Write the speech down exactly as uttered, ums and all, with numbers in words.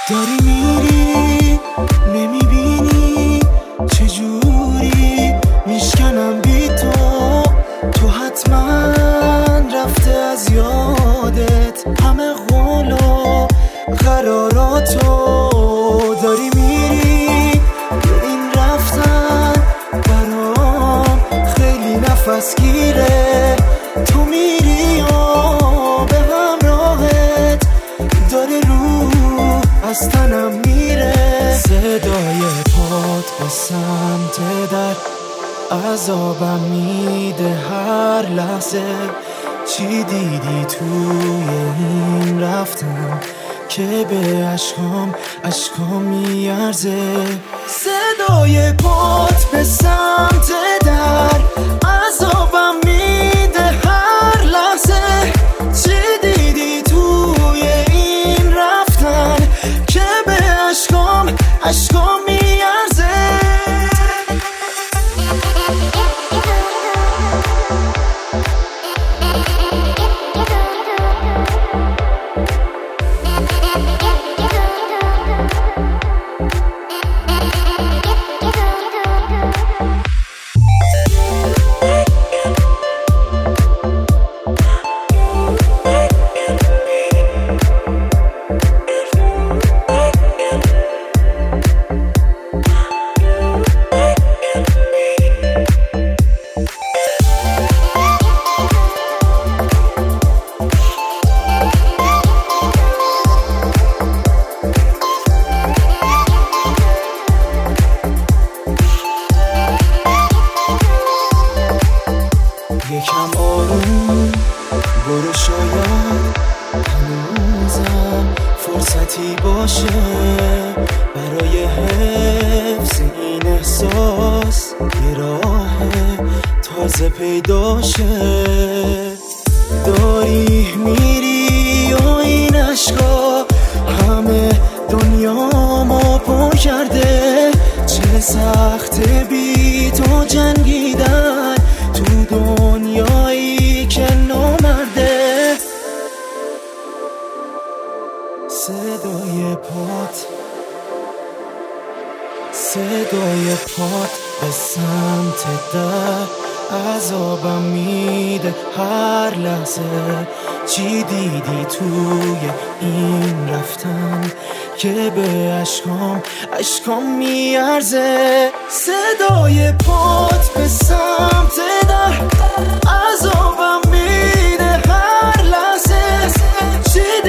داری میری نمیبینی چجوری میشکنم بی تو. تو حتما رفته از یادت همه قول و قراراتو. داری میری این رفتن برام خیلی نفس گیره. تو میری و به همراهت داره روح از تنم میره. صدای پات به سمت در عذابم میده هر لحظه. چی دیدی توی این رفتن که به عشقام عشقام میارزه. صدای پات به سمت در عذابم میده هر لحظه. چی دیدی توی این رفتن که به عشقام عشقام میارزه. یکم آروم برو، شاید هنوزم فرصتی باشه برای حفظ این احساس. یه راه تازه پیداشه. داری میری و این عشقا همه دنیامو پر کرده. چه سخت بی تو جنگیدن تو دنیایی که نامرده. صدای پات صدای پات به سمت در عذابم میده هر لحظه. چی دیدی توی این رفتن که به عشقام عشقام میارزه. صدای پات به سمت در عذابم میده هر لحظه. چی